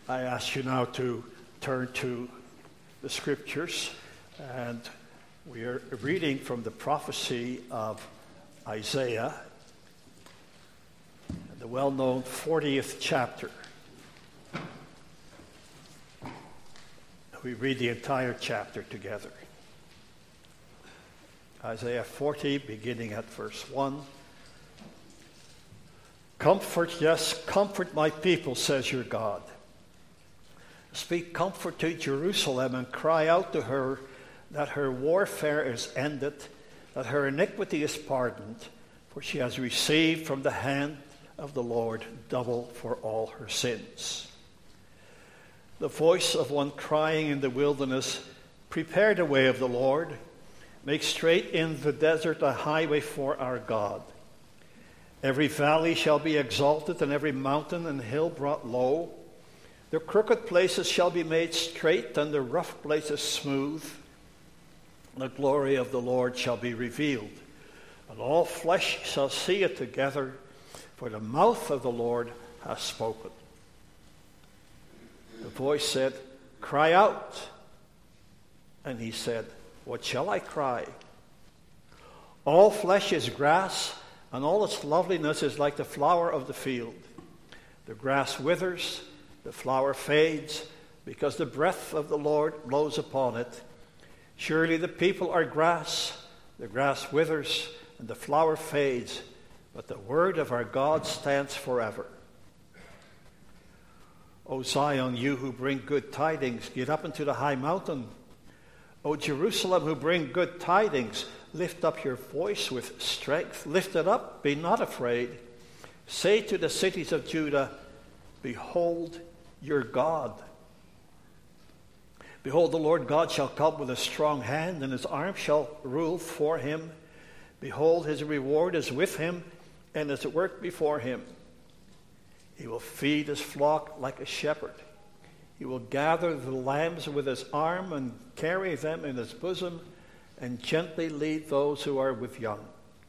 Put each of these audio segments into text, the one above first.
I ask you now to turn to the scriptures, and we are reading from the prophecy of Isaiah, the well-known 40th chapter. We read the entire chapter together. Isaiah 40, beginning at verse 1. Comfort, yes, comfort my people, says your God. Speak comfort to Jerusalem and cry out to her that her warfare is ended, that her iniquity is pardoned, for she has received from the hand of the Lord double for all her sins. The voice of one crying in the wilderness, prepare the way of the Lord, make straight in the desert a highway for our God. Every valley shall be exalted, and every mountain and hill brought low. The crooked places shall be made straight, and the rough places smooth. The glory of the Lord shall be revealed, and all flesh shall see it together, for the mouth of the Lord has spoken. The voice said, cry out. And he said, what shall I cry? All flesh is grass, and all its loveliness is like the flower of the field. The grass withers, the flower fades, because the breath of the Lord blows upon it. Surely the people are grass, the grass withers, and the flower fades, but the word of our God stands forever. O Zion, you who bring good tidings, get up into the high mountain. O Jerusalem, who bring good tidings, lift up your voice with strength. Lift it up, be not afraid. Say to the cities of Judah, behold your God. Behold, the Lord God shall come with a strong hand, and his arm shall rule for him. Behold, his reward is with him, and his work before him. He will feed his flock like a shepherd. He will gather the lambs with his arm and carry them in his bosom, and gently lead those who are with young.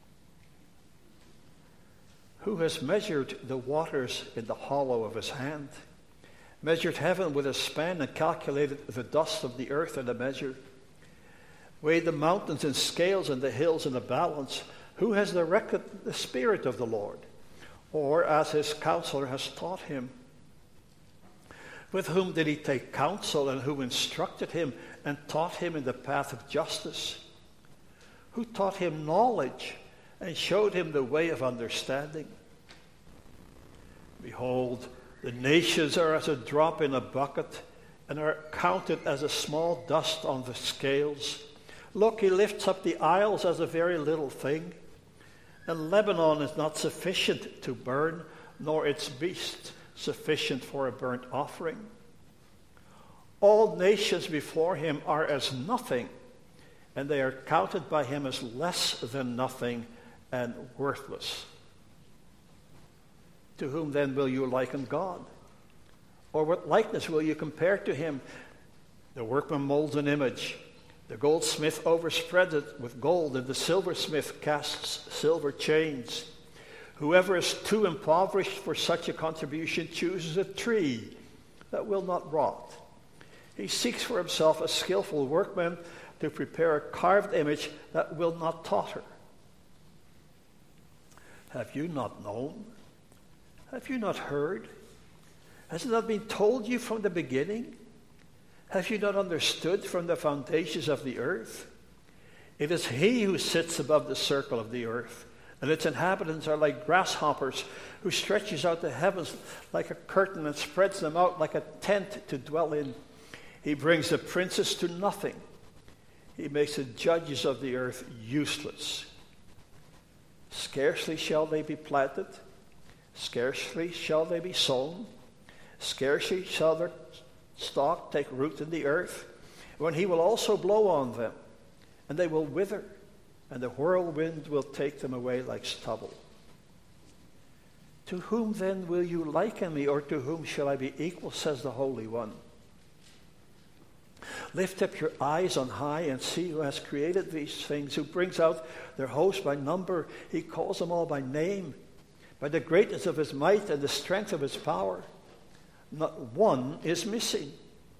Who has measured the waters in the hollow of his hand, measured heaven with a span, and calculated the dust of the earth in a measure? Weighed the mountains in scales and the hills in a balance. Who has directed the Spirit of the Lord, or as his counselor has taught him? With whom did he take counsel, and who instructed him and taught him in the path of justice? Who taught him knowledge and showed him the way of understanding? Behold, the nations are as a drop in a bucket, and are counted as a small dust on the scales. Look, he lifts up the isles as a very little thing, and Lebanon is not sufficient to burn, nor its beasts sufficient for a burnt offering. All nations before him are as nothing, and they are counted by him as less than nothing and worthless. To whom then will you liken God? Or what likeness will you compare to him? The workman molds an image. The goldsmith overspreads it with gold, and the silversmith casts silver chains. Whoever is too impoverished for such a contribution chooses a tree that will not rot. He seeks for himself a skillful workman to prepare a carved image that will not totter. Have you not known? Have you not heard? Has it not been told you from the beginning? Have you not understood from the foundations of the earth? It is he who sits above the circle of the earth, and its inhabitants are like grasshoppers, who stretches out the heavens like a curtain and spreads them out like a tent to dwell in. He brings the princes to nothing. He makes the judges of the earth useless. Scarcely shall they be planted, scarcely shall they be sown, scarcely shall their stalk take root in the earth, when he will also blow on them, and they will wither, and the whirlwind will take them away like stubble. To whom then will you liken me, or to whom shall I be equal, says the Holy One? Lift up your eyes on high and see who has created these things, who brings out their host by number. He calls them all by name, by the greatness of his might and the strength of his power. not one is missing.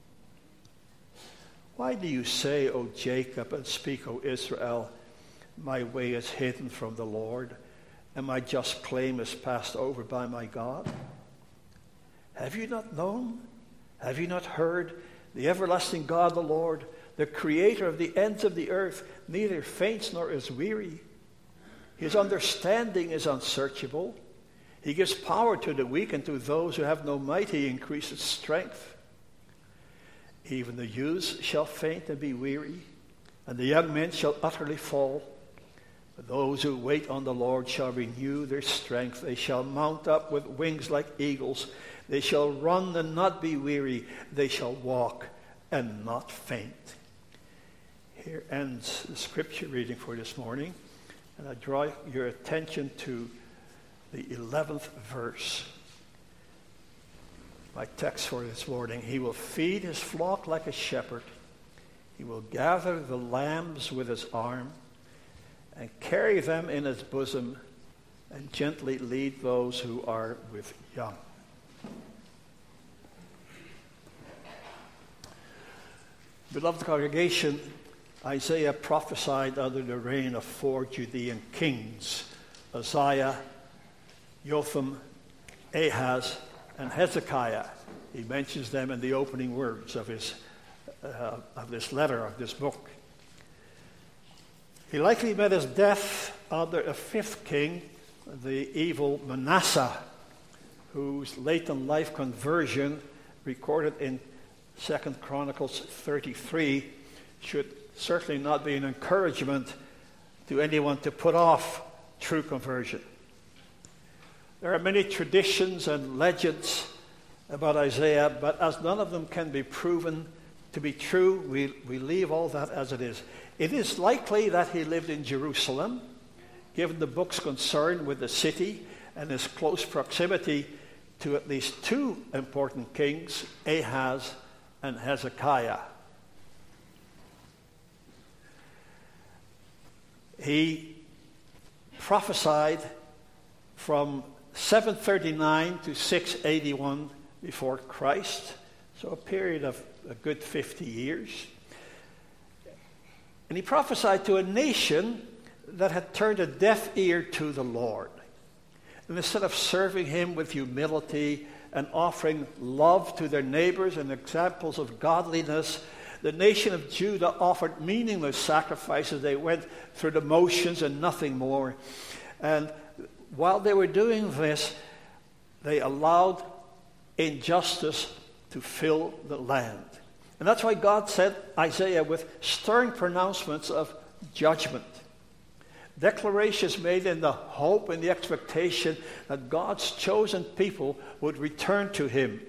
Why do you say, O Jacob, and speak, O Israel, my way is hidden from the Lord, and my just claim is passed over by my God? Have you not known? Have you not heard? The everlasting God, the Lord, the creator of the ends of the earth, neither faints nor is weary. His understanding is unsearchable. He gives power to the weak, and to those who have no might he increases strength. Even the youths shall faint and be weary, and the young men shall utterly fall. But those who wait on the Lord shall renew their strength. They shall mount up with wings like eagles. They shall run and not be weary. They shall walk and not faint. Here ends the scripture reading for this morning. And I draw your attention to the 11th verse. My text for this morning. He will feed his flock like a shepherd. He will gather the lambs with his arm and carry them in his bosom and gently lead those who are with young. Beloved congregation, Isaiah prophesied under the reign of 4 Judean kings, Uzziah, Jotham, Ahaz, and Hezekiah. He mentions them in the opening words of this letter, of this book. He likely met his death under a 5th king, the evil Manasseh, whose late in life conversion, recorded in 2 Chronicles 33, should certainly not be an encouragement to anyone to put off true conversion. There are many traditions and legends about Isaiah, but as none of them can be proven to be true, we leave all that as it is. It is likely that he lived in Jerusalem, given the book's concern with the city and his close proximity to at least 2 important kings, Ahaz and Hezekiah. He prophesied from 739 to 681 before Christ, so a period of a good 50 years. And he prophesied to a nation that had turned a deaf ear to the Lord. And instead of serving him with humility and offering love to their neighbors and examples of godliness, the nation of Judah offered meaningless sacrifices. They went through the motions and nothing more. And while they were doing this, they allowed injustice to fill the land. And that's why God sent Isaiah with stern pronouncements of judgment. Declarations made in the hope and the expectation that God's chosen people would return to him.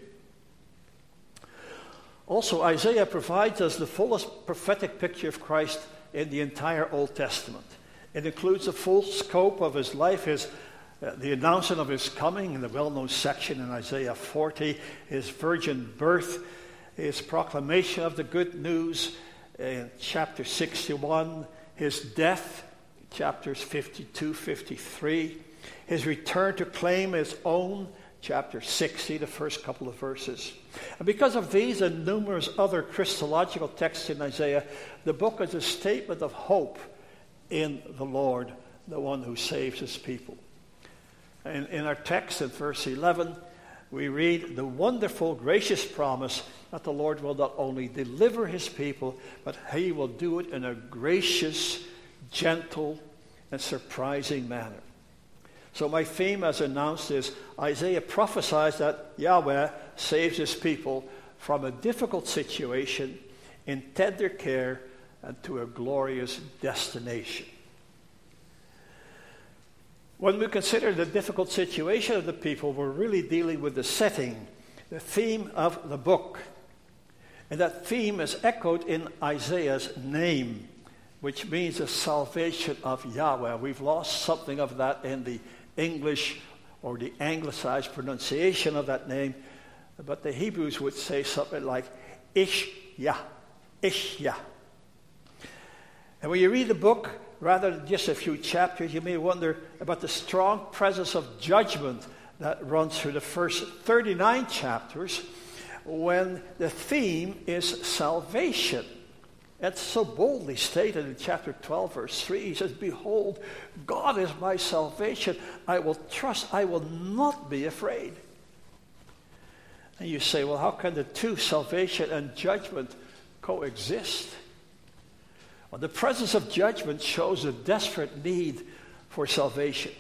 Also, Isaiah provides us the fullest prophetic picture of Christ in the entire Old Testament. It includes the full scope of his life, the announcement of his coming in the well-known section in Isaiah 40, his virgin birth, his proclamation of the good news in chapter 61, his death, chapters 52, 53, his return to claim his own, chapter 60, the first couple of verses. And because of these and numerous other Christological texts in Isaiah, the book is a statement of hope in the Lord, the one who saves his people. And in our text in verse 11, we read the wonderful, gracious promise that the Lord will not only deliver his people, but he will do it in a gracious, gentle, and surprising manner. So my theme, as announced, is Isaiah prophesies that Yahweh saves his people from a difficult situation in tender care and to a glorious destination. When we consider the difficult situation of the people, we're really dealing with the setting, the theme of the book. And that theme is echoed in Isaiah's name, which means the salvation of Yahweh. We've lost something of that in the English or the anglicized pronunciation of that name, but the Hebrews would say something like Ish-Yah, Ish-Yah. And when you read the book, rather than just a few chapters, you may wonder about the strong presence of judgment that runs through the first 39 chapters when the theme is salvation. It's so boldly stated in chapter 12, verse 3. He says, "Behold, God is my salvation. I will trust. I will not be afraid." And you say, well, how can the two, salvation and judgment, coexist? Well, the presence of judgment shows a desperate need for salvation.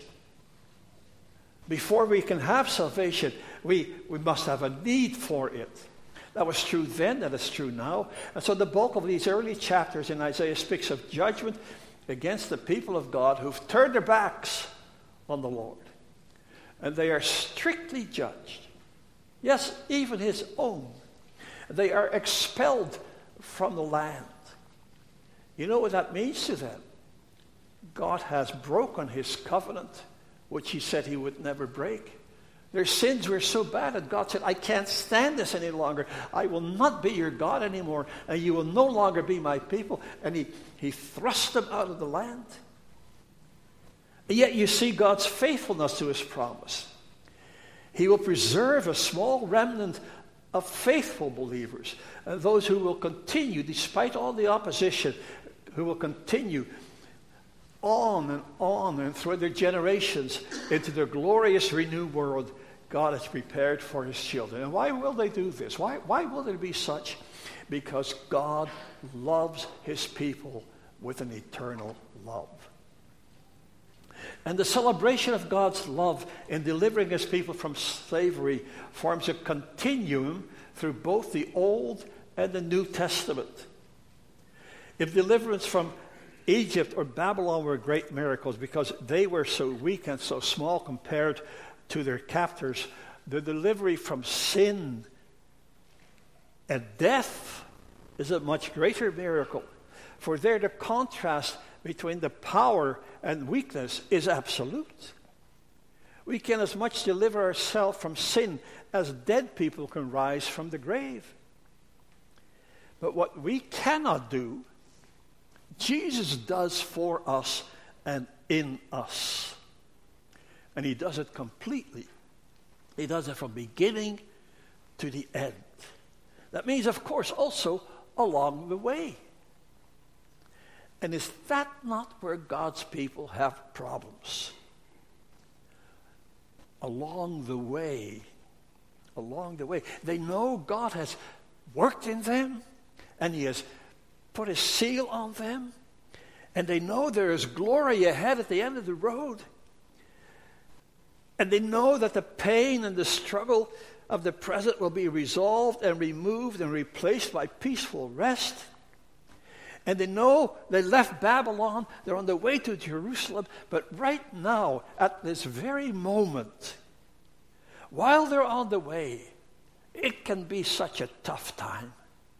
Before we can have salvation, we must have a need for it. That was true then, that is true now. And so the bulk of these early chapters in Isaiah speaks of judgment against the people of God who've turned their backs on the Lord. And they are strictly judged. Yes, even his own. They are expelled from the land. You know what that means to them? God has broken his covenant, which he said he would never break. Their sins were so bad that God said, "I can't stand this any longer. I will not be your God anymore, and you will no longer be my people." And he thrust them out of the land. And yet you see God's faithfulness to his promise. He will preserve a small remnant of faithful believers, those who will continue, despite all the opposition, who will continue on and through their generations into the glorious renewed world God has prepared for his children. And why will they do this? Why will there be such? Because God loves his people with an eternal love. And the celebration of God's love in delivering his people from slavery forms a continuum through both the Old and the New Testament. If deliverance from Egypt or Babylon were great miracles because they were so weak and so small compared to their captors, the delivery from sin and death is a much greater miracle. For there the contrast between the power and weakness is absolute. We can as much deliver ourselves from sin as dead people can rise from the grave. But what we cannot do, Jesus does for us and in us. And he does it completely. He does it from beginning to the end. That means, of course, also along the way. And is that not where God's people have problems? Along the way. They know God has worked in them, and he has put his seal on them, and they know there is glory ahead at the end of the road. And they know that the pain and the struggle of the present will be resolved and removed and replaced by peaceful rest. And they know they left Babylon, they're on their way to Jerusalem, but right now, at this very moment, while they're on the way, it can be such a tough time.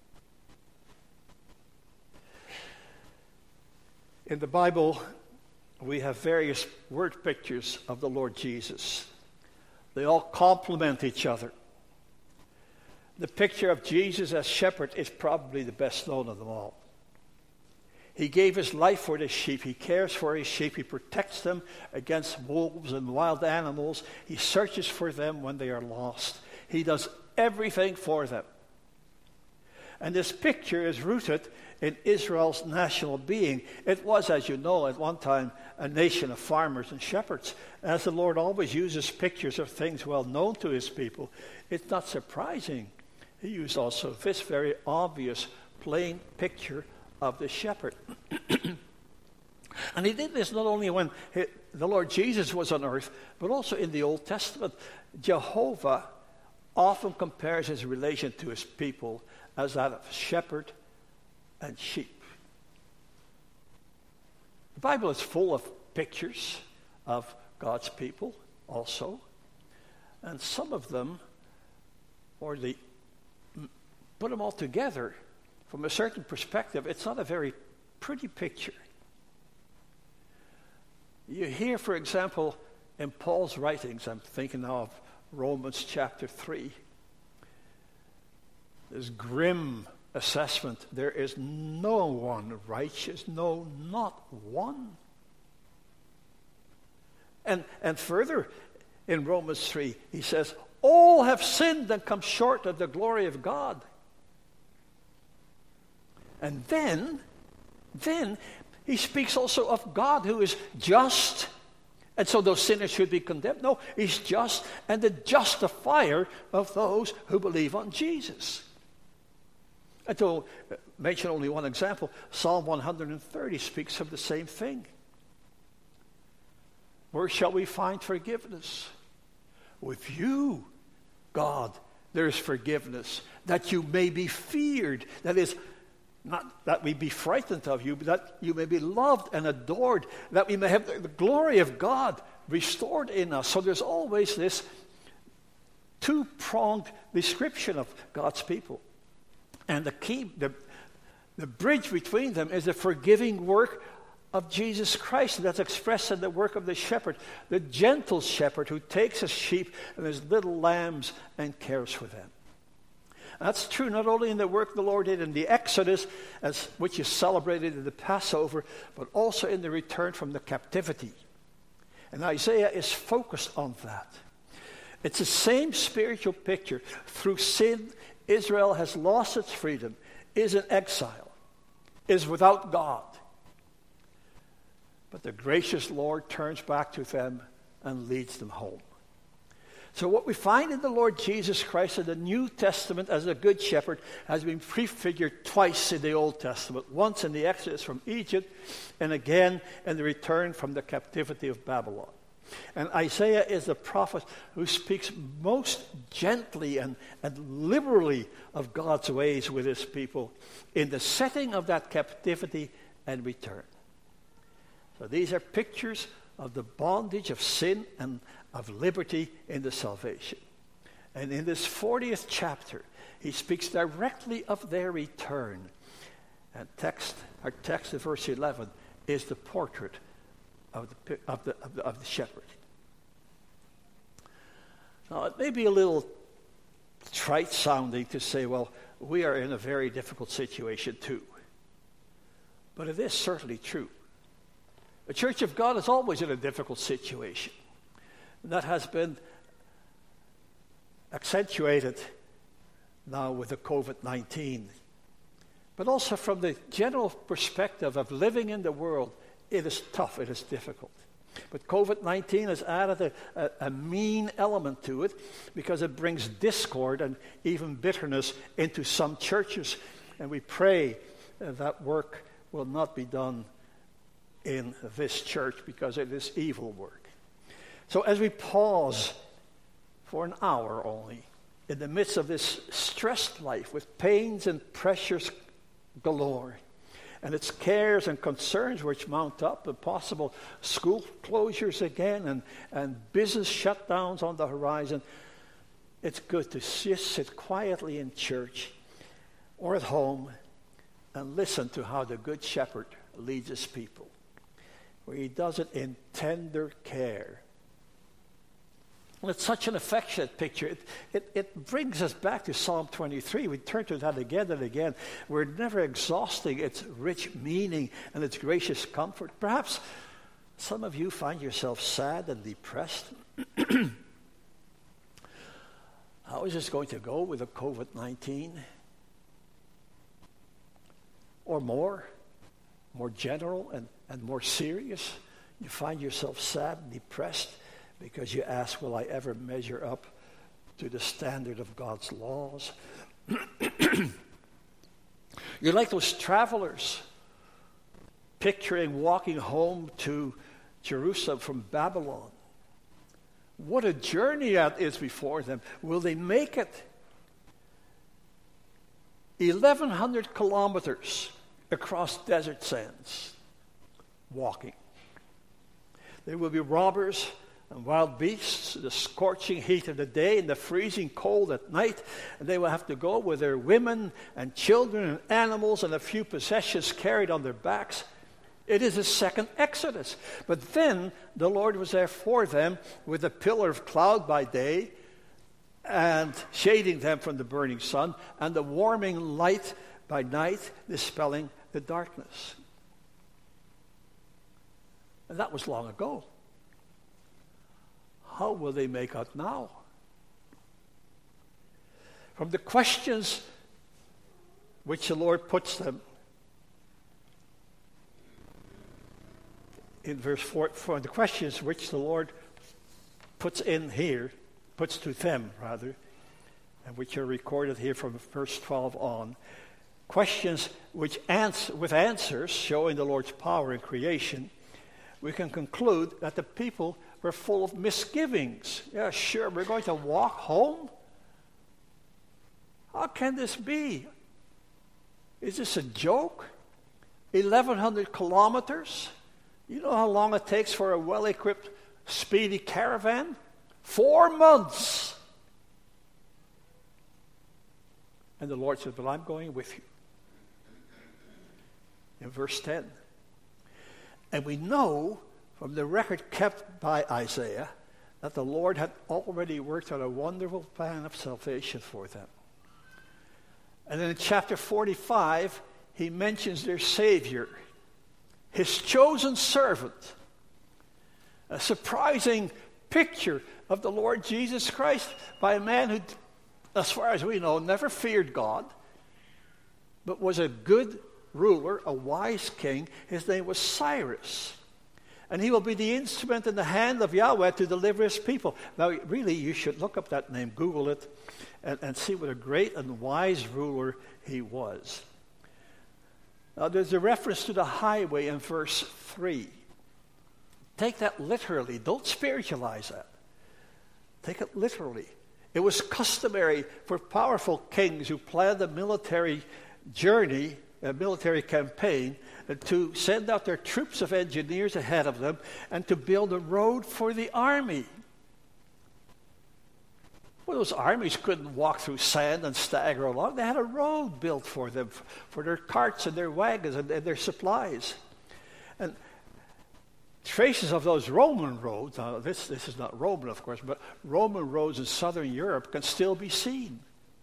In the Bible, we have various word pictures of the Lord Jesus. They all complement each other. The picture of Jesus as shepherd is probably the best known of them all. He gave his life for the sheep. He cares for his sheep. He protects them against wolves and wild animals. He searches for them when they are lost. He does everything for them. And this picture is rooted in Israel's national being. It was, as you know, at one time a nation of farmers and shepherds. As the Lord always uses pictures of things well known to his people, it's not surprising. He used also this very obvious, plain picture of the shepherd. And he did this not only when the Lord Jesus was on earth, but also in the Old Testament. Jehovah often compares his relation to his people as that of shepherd and sheep. The Bible is full of pictures of God's people also. And some of them, or they put them all together, from a certain perspective, it's not a very pretty picture. You hear, for example, in Paul's writings, I'm thinking now of Romans chapter 3, this grim assessment. There is no one righteous, no, not one. And further, in Romans 3. He says, all have sinned and come short of the glory of God. And then he speaks also of God who is just, and so those sinners should be condemned. No, he's just and the justifier of those who believe on Jesus. And to mention only one example, Psalm 130 speaks of the same thing. Where shall we find forgiveness? With you, God, there is forgiveness, that you may be feared. That is, not that we be frightened of you, but that you may be loved and adored, that we may have the glory of God restored in us. So there's always this two-pronged description of God's people. And the key, the bridge between them is the forgiving work of Jesus Christ. That's expressed in the work of the shepherd, the gentle shepherd who takes his sheep and his little lambs and cares for them. That's true not only in the work the Lord did in the Exodus, which is celebrated in the Passover, but also in the return from the captivity. And Isaiah is focused on that. It's the same spiritual picture. Through sin, Israel has lost its freedom, is in exile, is without God. But the gracious Lord turns back to them and leads them home. So what we find in the Lord Jesus Christ in the New Testament as a good shepherd has been prefigured twice in the Old Testament. Once in the Exodus from Egypt, and again in the return from the captivity of Babylon. And Isaiah is the prophet who speaks most gently and liberally of God's ways with his people in the setting of that captivity and return. So these are pictures of the bondage of sin and of liberty in the salvation. And in this 40th chapter, he speaks directly of their return. And our text in verse 11 is the portrait of the shepherd. Now, it may be a little trite sounding to say, well, we are in a very difficult situation too. But it is certainly true. The Church of God is always in a difficult situation. And that has been accentuated now with the COVID-19. But also from the general perspective of living in the world, it is tough, it is difficult. But COVID-19 has added a mean element to it because it brings discord and even bitterness into some churches. And we pray that work will not be done in this church because it is evil work. So as we pause for an hour only in the midst of this stressed life with pains and pressures galore, and its cares and concerns which mount up, and possible school closures again, and business shutdowns on the horizon, it's good to just sit quietly in church or at home and listen to how the Good Shepherd leads his people, where he does it in tender care. And it's such an affectionate picture. It brings us back to Psalm 23. We turn to that again and again. We're never exhausting its rich meaning and its gracious comfort. Perhaps some of you find yourself sad and depressed. How is this going to go with the COVID-19? Or more general and more serious? You find yourself sad and depressed because you ask, will I ever measure up to the standard of God's laws? You're like those travelers picturing walking home to Jerusalem from Babylon. What a journey that is before them. Will they make it? 1,100 kilometers across desert sands, walking. There will be robbers and wild beasts, the scorching heat of the day and the freezing cold at night, and they will have to go with their women and children and animals and a few possessions carried on their backs. It is a second Exodus. But then the Lord was there for them with a pillar of cloud by day and shading them from the burning sun, and the warming light by night dispelling the darkness. And that was long ago. how will they make out now? From the questions which the Lord puts them in verse 4, the questions which the Lord puts to them, and which are recorded here from verse 12 on, questions with answers showing the Lord's power in creation, we can conclude that the people were full of misgivings. Yeah, sure, we're going to walk home? How can this be? Is this a joke? 1,100 kilometers? You know how long it takes for a well-equipped, speedy caravan? 4 months. And the Lord said, "But I'm going with you." In verse 10. And we know from the record kept by Isaiah that the Lord had already worked out a wonderful plan of salvation for them. And then in chapter 45, he mentions their Savior, his chosen servant. A surprising picture of the Lord Jesus Christ by a man who, as far as we know, never feared God, but was a good ruler, a wise king. His name was Cyrus. And he will be the instrument in the hand of Yahweh to deliver his people. Now, really, you should look up that name, Google it, and see what a great and wise ruler he was. Now, there's a reference to the highway in verse 3. Take that literally. Don't spiritualize that. Take it literally. It was customary for powerful kings who planned a military journey, a military campaign, to send out their troops of engineers ahead of them and to build a road for the army. Well, those armies couldn't walk through sand and stagger along. They had a road built for them, for their carts and their wagons and their supplies. And traces of those Roman roads, now this is not Roman, of course, but Roman roads in southern Europe can still be seen.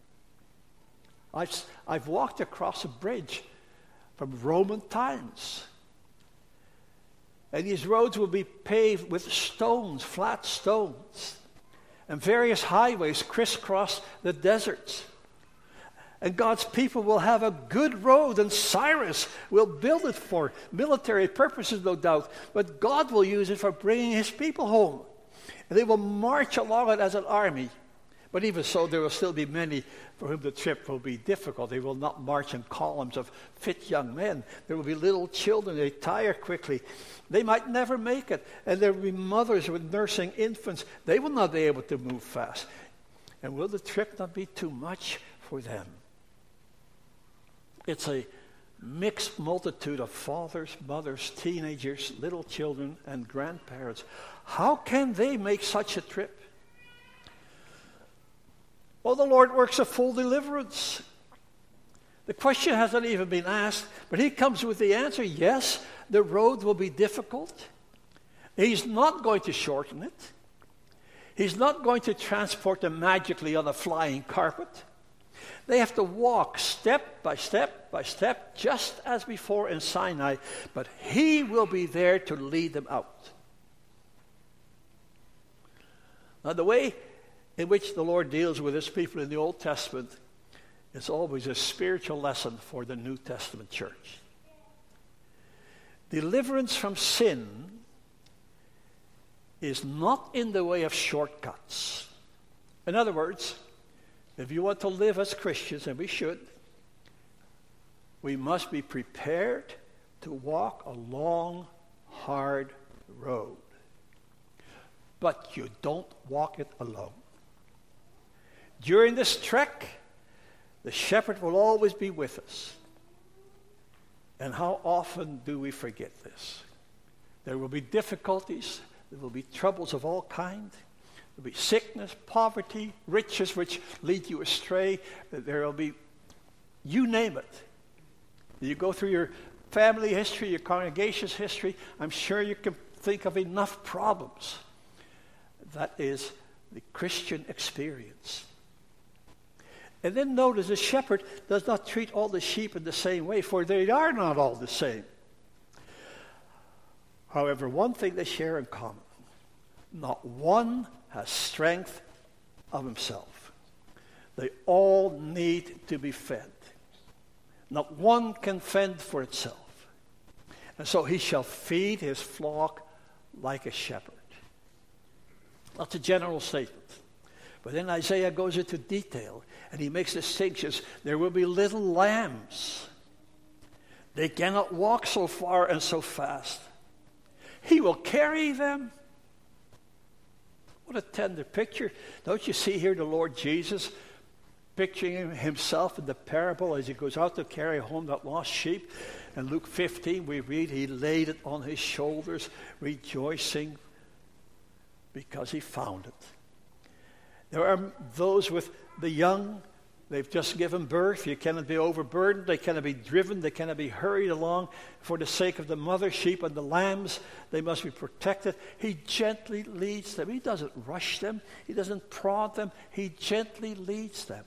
I've walked across a bridge from Roman times. And these roads will be paved with stones, flat stones. And various highways crisscross the deserts. And God's people will have a good road, and Cyrus will build it for military purposes, no doubt. But God will use it for bringing his people home. And they will march along it as an army. But even so, there will still be many for whom the trip will be difficult. They will not march in columns of fit young men. There will be little children. They tire quickly. They might never make it. And there will be mothers with nursing infants. They will not be able to move fast. And will the trip not be too much for them? It's a mixed multitude of fathers, mothers, teenagers, little children, and grandparents. How can they make such a trip? Well, the Lord works a full deliverance. The question hasn't even been asked, but he comes with the answer. Yes, the road will be difficult. He's not going to shorten it. He's not going to transport them magically on a flying carpet. They have to walk step by step by step, just as before in Sinai, but he will be there to lead them out. Now, the way in which the Lord deals with his people in the Old Testament is always a spiritual lesson for the New Testament church. Deliverance from sin is not in the way of shortcuts. In other words, if you want to live as Christians, and we should, we must be prepared to walk a long, hard road. But you don't walk it alone. During this trek, the shepherd will always be with us. And how often do we forget this? There will be difficulties. There will be troubles of all kinds. There will be sickness, poverty, riches which lead you astray. There will be, you name it. You go through your family history, your congregation's history, I'm sure you can think of enough problems. That is the Christian experience. And then notice the shepherd does not treat all the sheep in the same way, for they are not all the same. However, one thing they share in common: not one has strength of himself. They all need to be fed. Not one can fend for itself. And so he shall feed his flock like a shepherd. That's a general statement. But then Isaiah goes into detail, and he makes distinctions. There will be little lambs. They cannot walk so far and so fast. He will carry them. What a tender picture. Don't you see here the Lord Jesus picturing himself in the parable as he goes out to carry home that lost sheep? In Luke 15 we read he laid it on his shoulders, rejoicing because he found it. There are those with the young. They've just given birth. You cannot be overburdened. They cannot be driven. They cannot be hurried along for the sake of the mother sheep and the lambs. They must be protected. He gently leads them. He doesn't rush them. He doesn't prod them. He gently leads them.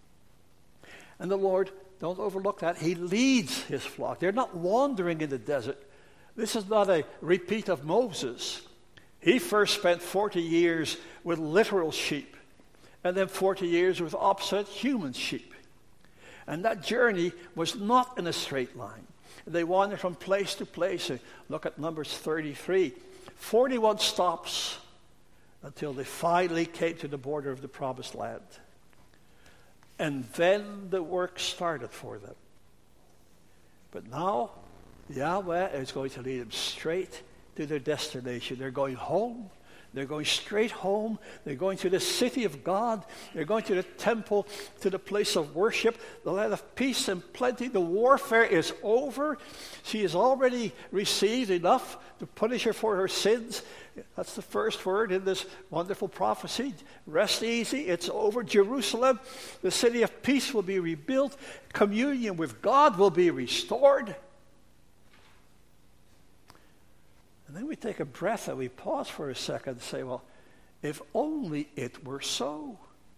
And the Lord, don't overlook that, he leads his flock. They're not wandering in the desert. This is not a repeat of Moses. He first spent 40 years with literal sheep, and then 40 years with opposite human sheep. And that journey was not in a straight line. They wandered from place to place. Look at Numbers 33. 41 stops until they finally came to the border of the promised land. And then the work started for them. But now, Yahweh is going to lead them straight to their destination. They're going home. They're going straight home. They're going to the city of God. They're going to the temple, to the place of worship, the land of peace and plenty. The warfare is over. She has already received enough to punish her for her sins. That's the first word in this wonderful prophecy. Rest easy. It's over. Jerusalem, the city of peace, will be rebuilt. Communion with God will be restored. And then we take a breath and we pause for a second and say, well, if only it were so.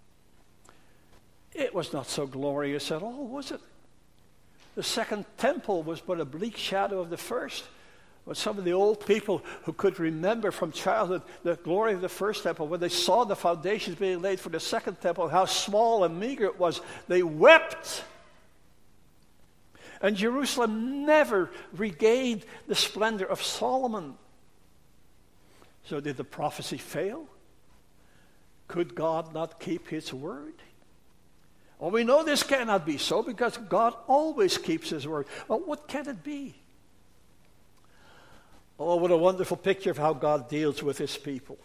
It was not so glorious at all, was it? The second temple was but a bleak shadow of the first. But some of the old people who could remember from childhood the glory of the first temple, when they saw the foundations being laid for the second temple, how small and meager it was, they wept. And Jerusalem never regained the splendor of Solomon. So did the prophecy fail? Could God not keep his word? Well, we know this cannot be so because God always keeps his word. Well, what can it be? Oh, what a wonderful picture of how God deals with his people.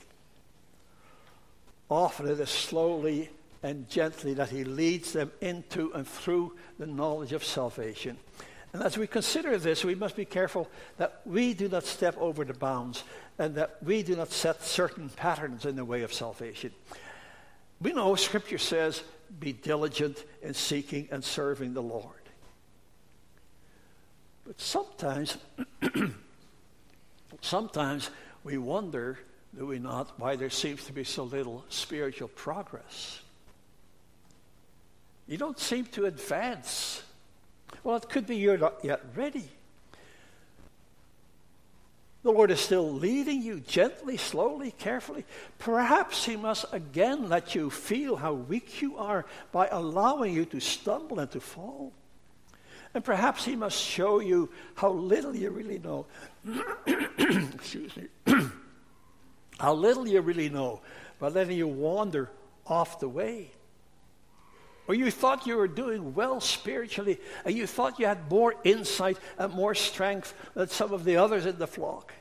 Often it is slowly and gently that he leads them into and through the knowledge of salvation. And as we consider this, we must be careful that we do not step over the bounds and that we do not set certain patterns in the way of salvation. We know Scripture says, be diligent in seeking and serving the Lord. But sometimes we wonder, do we not, why there seems to be so little spiritual progress. You don't seem to advance. Well, it could be you're not yet ready. The Lord is still leading you gently, slowly, carefully. Perhaps he must again let you feel how weak you are by allowing you to stumble and to fall. And perhaps he must show you how little you really know. Excuse me. How little you really know by letting you wander off the way. Or you thought you were doing well spiritually, and you thought you had more insight and more strength than some of the others in the flock.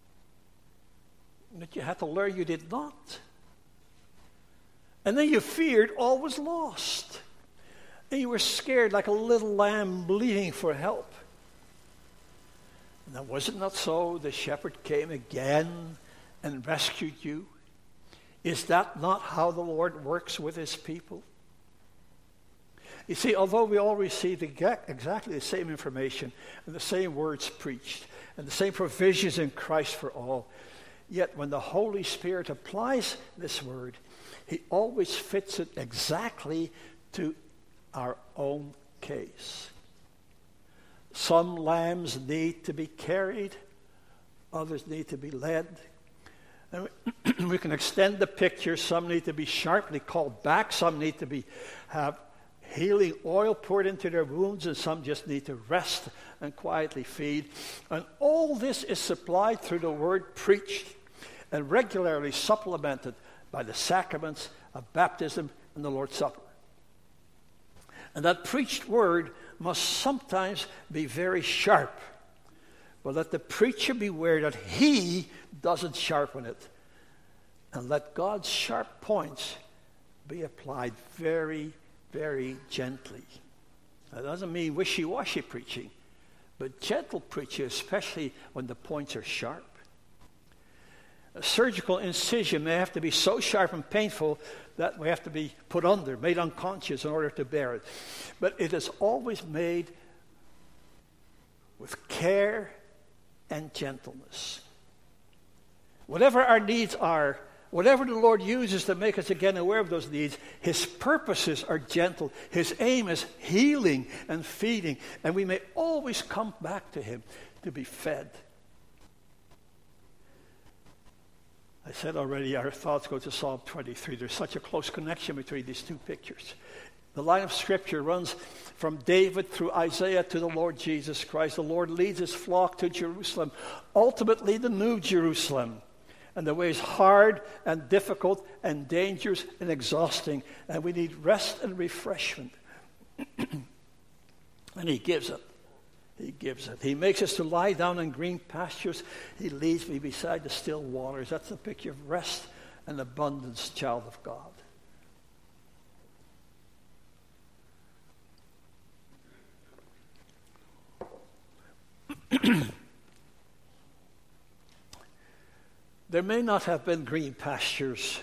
But you had to learn you did not. And then you feared all was lost. And you were scared like a little lamb bleating for help. And was it not so? The shepherd came again and rescued you. Is that not how the Lord works with his people? You see, although we all receive exactly the same information and the same words preached and the same provisions in Christ for all, yet when the Holy Spirit applies this word, he always fits it exactly to our own case. Some lambs need to be carried, others need to be led. And we can extend the picture. Some need to be sharply called back. Some need to have healing oil poured into their wounds, and some just need to rest and quietly feed. And all this is supplied through the word preached and regularly supplemented by the sacraments of baptism and the Lord's Supper. And that preached word must sometimes be very sharp. But let the preacher beware that he doesn't sharpen it. And let God's sharp points be applied very, very gently. That doesn't mean wishy-washy preaching, but gentle preaching, especially when the points are sharp. A surgical incision may have to be so sharp and painful that we have to be put under, made unconscious in order to bear it. But it is always made with care and gentleness. Whatever our needs are, whatever the Lord uses to make us again aware of those needs, his purposes are gentle. His aim is healing and feeding. And we may always come back to him to be fed. I said already, our thoughts go to Psalm 23. There's such a close connection between these two pictures. The line of Scripture runs from David through Isaiah to the Lord Jesus Christ. The Lord leads his flock to Jerusalem, ultimately the New Jerusalem. And the way is hard and difficult and dangerous and exhausting. And we need rest and refreshment. And he gives it. He gives it. He makes us to lie down in green pastures. He leads me beside the still waters. That's the picture of rest and abundance, child of God. There may not have been green pastures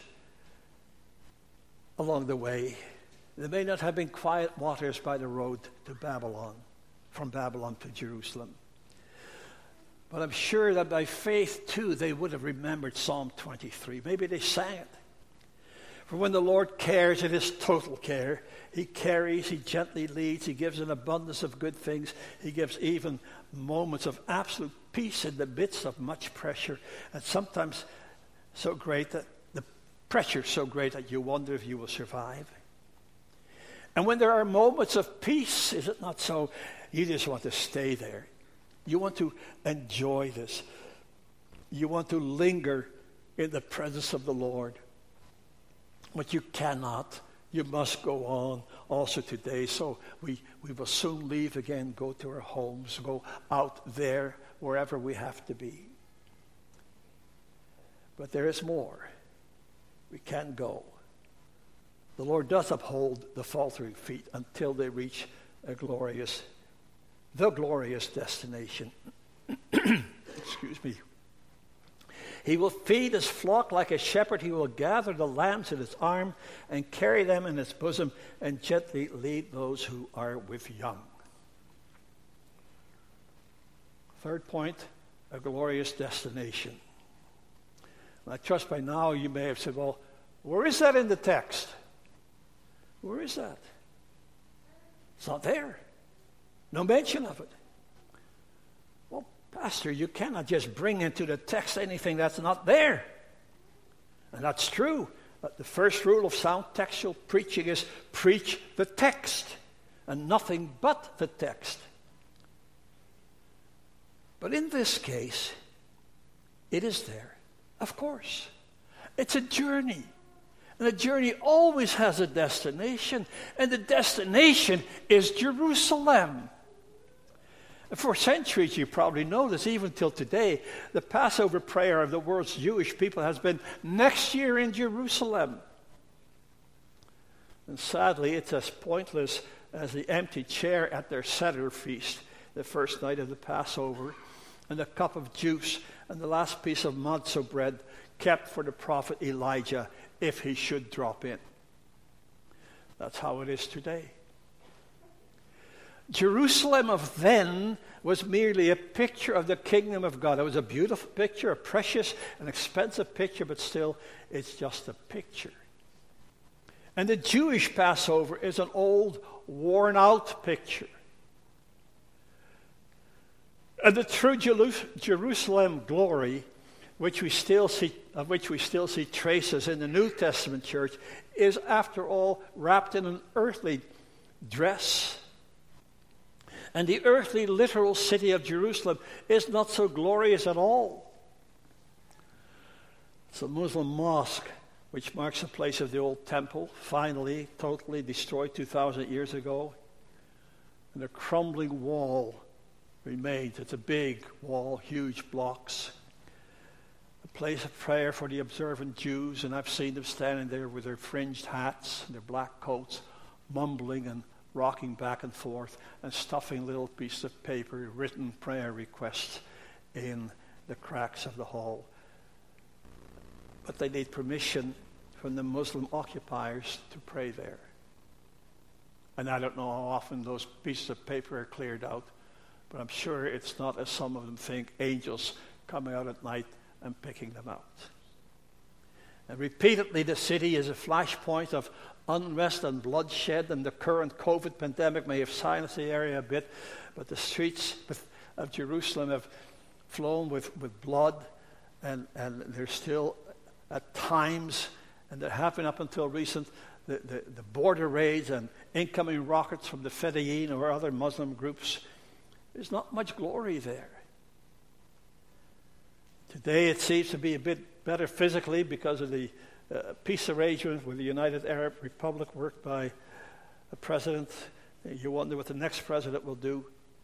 along the way. There may not have been quiet waters by the road to Babylon, from Babylon to Jerusalem. But I'm sure that by faith, too, they would have remembered Psalm 23. Maybe they sang it. For when the Lord cares, it is total care. He carries, he gently leads, he gives an abundance of good things. He gives even moments of absolute peace in the midst of much pressure. And sometimes so great that the pressure is so great that you wonder if you will survive. And when there are moments of peace, is it not so? You just want to stay there. You want to enjoy this. You want to linger in the presence of the Lord. But you cannot. You must go on also today. So we will soon leave again, go to our homes, go out there, wherever we have to be. But there is more. We can go. The Lord does uphold the faltering feet until they reach the glorious destination. Excuse me. He will feed his flock like a shepherd. He will gather the lambs in his arm and carry them in his bosom and gently lead those who are with young. Third point, a glorious destination. And I trust by now you may have said, well, where is that in the text? Where is that? It's not there. No mention of it. Well, Pastor, you cannot just bring into the text anything that's not there. And that's true. But the first rule of sound textual preaching is preach the text and nothing but the text. But in this case, it is there, of course. It's a journey. And a journey always has a destination. And the destination is Jerusalem. For centuries, you probably know this, even till today, the Passover prayer of the world's Jewish people has been next year in Jerusalem. And sadly, it's as pointless as the empty chair at their Seder feast, the first night of the Passover, and the cup of juice and the last piece of matzo bread kept for the prophet Elijah if he should drop in. That's how it is today. Jerusalem of then was merely a picture of the kingdom of God. It was a beautiful picture, a precious and expensive picture, but still, it's just a picture. And the Jewish Passover is an old, worn-out picture. And the true Jerusalem glory of which we still see traces in the New Testament church, is after all wrapped in an earthly dress. And the earthly literal city of Jerusalem is not so glorious at all. It's a Muslim mosque, which marks the place of the old temple, finally, totally destroyed 2,000 years ago. And a crumbling wall remains. It's a big wall, huge blocks. A place of prayer for the observant Jews, and I've seen them standing there with their fringed hats and their black coats, mumbling and rocking back and forth and stuffing little pieces of paper, written prayer requests in the cracks of the hall. But they need permission from the Muslim occupiers to pray there. And I don't know how often those pieces of paper are cleared out, but I'm sure it's not, as some of them think, angels coming out at night and picking them out. And repeatedly the city is a flashpoint of unrest and bloodshed, and the current COVID pandemic may have silenced the area a bit, but the streets of Jerusalem have flown with blood, and they're still at times, and there have been up until recent, the border raids and incoming rockets from the Fedayeen or other Muslim groups. There's not much glory there. Today it seems to be a bit better physically because of the peace arrangement with the United Arab Republic worked by a president. You wonder what the next president will do.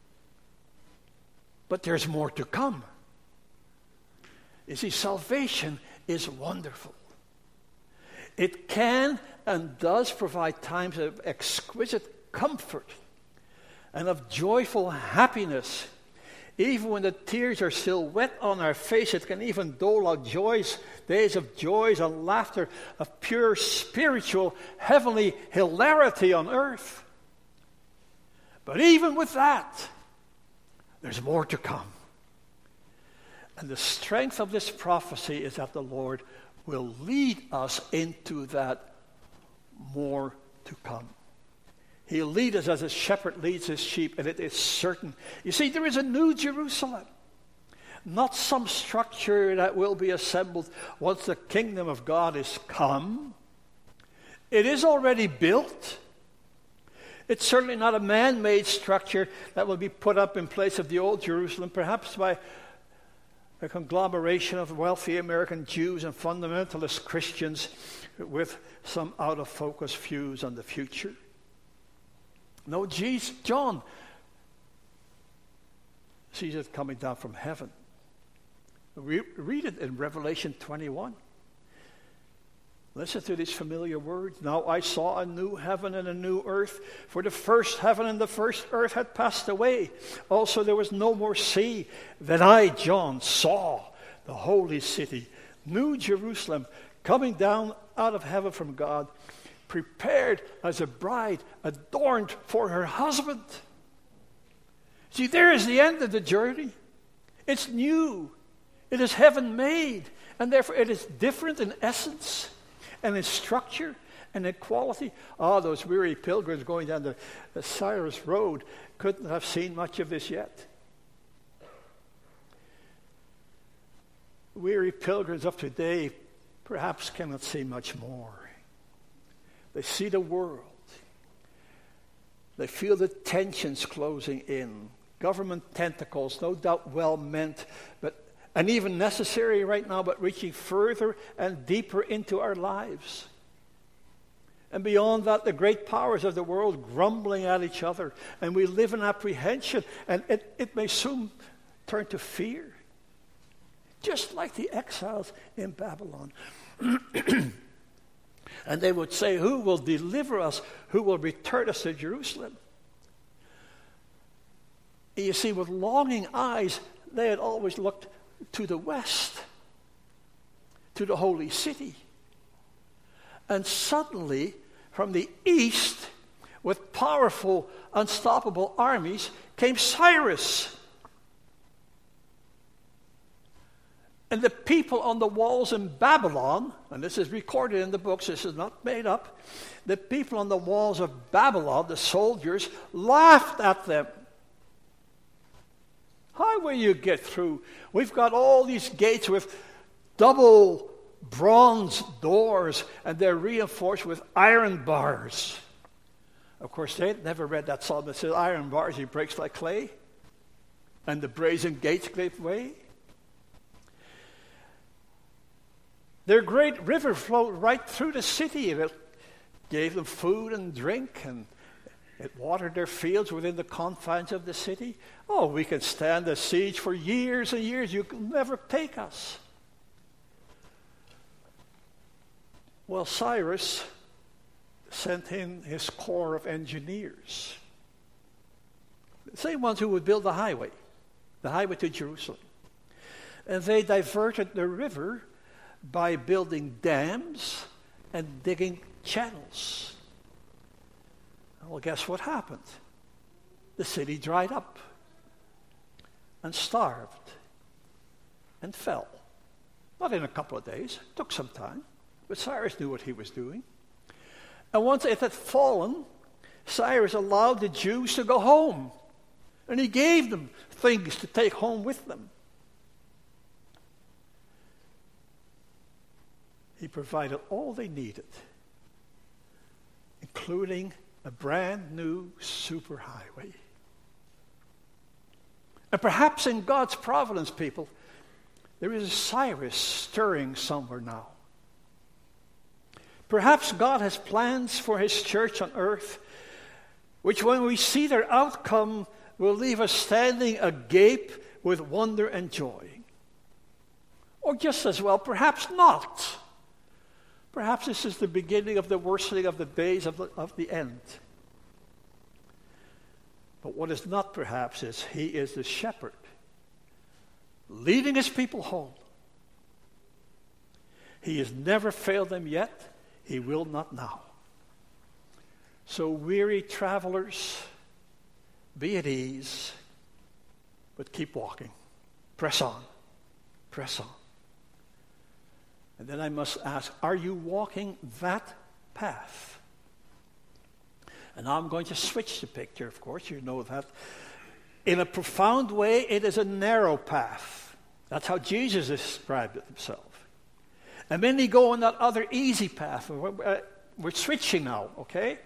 But there's more to come. You see, salvation is wonderful. It can and does provide times of exquisite comfort and of joyful happiness. Even when the tears are still wet on our face, it can even dole out days of joys and laughter, of pure spiritual, heavenly hilarity on earth. But even with that, there's more to come. And the strength of this prophecy is that the Lord will lead us into that more to come. He'll lead us as a shepherd leads his sheep, and it is certain. You see, there is a new Jerusalem, not some structure that will be assembled once the kingdom of God is come. It is already built. It's certainly not a man-made structure that will be put up in place of the old Jerusalem, perhaps by a conglomeration of wealthy American Jews and fundamentalist Christians with some out-of-focus views on the future. No, John sees it coming down from heaven. Read it in Revelation 21. Listen to these familiar words. Now I saw a new heaven and a new earth, for the first heaven and the first earth had passed away. Also there was no more sea. Then I, John, saw the holy city, New Jerusalem, coming down out of heaven from God, prepared as a bride adorned for her husband. See, there is the end of the journey. It's new. It is heaven-made, and therefore it is different in essence and in structure and in quality. Those weary pilgrims going down the Cyrus Road couldn't have seen much of this yet. Weary pilgrims of today perhaps cannot see much more. They see the world. They feel the tensions closing in. Government tentacles, no doubt well meant, and even necessary right now, but reaching further and deeper into our lives. And beyond that, the great powers of the world grumbling at each other, and we live in apprehension, and it may soon turn to fear. Just like the exiles in Babylon. And they would say, who will deliver us? Who will return us to Jerusalem? You see, with longing eyes, they had always looked to the west, to the holy city. And suddenly, from the east, with powerful, unstoppable armies, came Cyrus. And the people on the walls in Babylon, and this is recorded in the books, this is not made up, the people on the walls of Babylon, the soldiers, laughed at them. How will you get through? We've got all these gates with double bronze doors, and they're reinforced with iron bars. Of course, they'd never read that psalm that says, iron bars he breaks like clay, and the brazen gates gave way. Their great river flowed right through the city, and it gave them food and drink, and it watered their fields within the confines of the city. Oh, we can stand a siege for years and years. You can never take us. Well, Cyrus sent in his corps of engineers, the same ones who would build the highway to Jerusalem. And they diverted the river by building dams and digging channels. Well, guess what happened? The city dried up and starved and fell. Not in a couple of days. It took some time. But Cyrus knew what he was doing. And once it had fallen, Cyrus allowed the Jews to go home. And he gave them things to take home with them. He provided all they needed, including a brand new superhighway. And perhaps in God's providence, people, there is a Cyrus stirring somewhere now. Perhaps God has plans for his church on earth, which when we see their outcome will leave us standing agape with wonder and joy. Or just as well, perhaps not. Perhaps this is the beginning of the worsening of the days of the end. But what is not perhaps is he is the shepherd, leading his people home. He has never failed them yet. He will not now. So weary travelers, be at ease, but keep walking. Press on. Press on. And then I must ask, are you walking that path? And now I'm going to switch the picture, of course, you know that. In a profound way, it is a narrow path. That's how Jesus described it himself. And then you go on that other easy path. We're switching now, okay?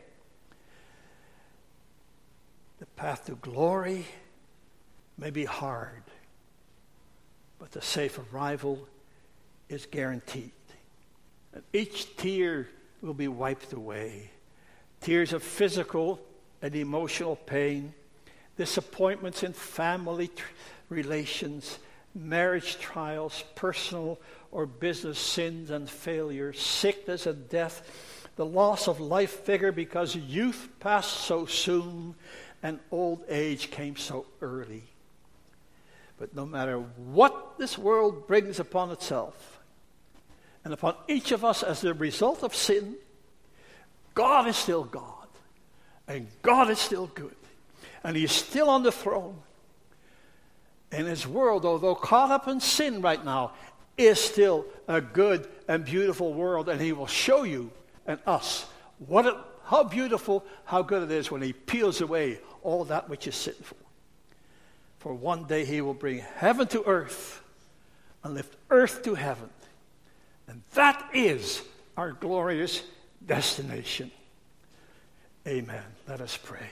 The path to glory may be hard, but the safe arrival is guaranteed. And each tear will be wiped away. Tears of physical and emotional pain, disappointments in family relations, marriage trials, personal or business sins and failures, sickness and death, the loss of life vigor because youth passed so soon and old age came so early. But no matter what this world brings upon itself, and upon each of us as the result of sin, God is still God, and God is still good, and he is still on the throne. And his world, although caught up in sin right now, is still a good and beautiful world, and he will show you and us how beautiful, how good it is when he peels away all that which is sinful. For one day he will bring heaven to earth and lift earth to heaven. And that is our glorious destination. Amen. Let us pray.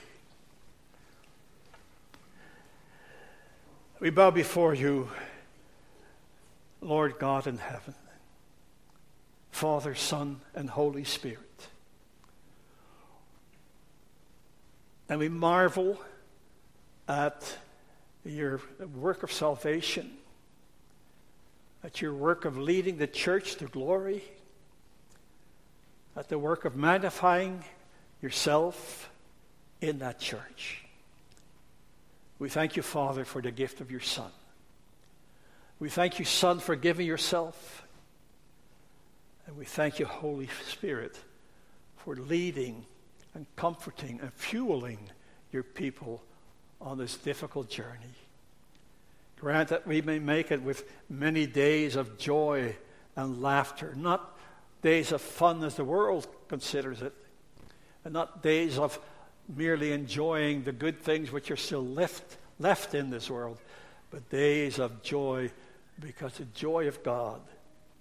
We bow before you, Lord God in heaven, Father, Son, and Holy Spirit. And we marvel at your work of salvation, at your work of leading the church to glory, at the work of magnifying yourself in that church. We thank you, Father, for the gift of your Son. We thank you, Son, for giving yourself. And we thank you, Holy Spirit, for leading and comforting and fueling your people on this difficult journey. Grant that we may make it with many days of joy and laughter, not days of fun as the world considers it, and not days of merely enjoying the good things which are still left in this world, but days of joy, because the joy of God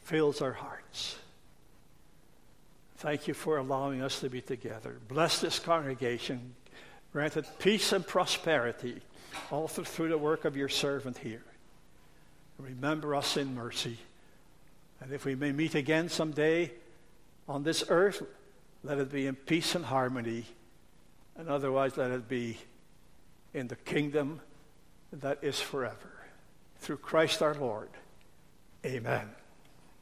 fills our hearts. Thank you for allowing us to be together. Bless this congregation. Grant it peace and prosperity all through the work of your servant here. Remember us in mercy. And if we may meet again someday on this earth, let it be in peace and harmony. And otherwise, let it be in the kingdom that is forever. Through Christ our Lord. Amen.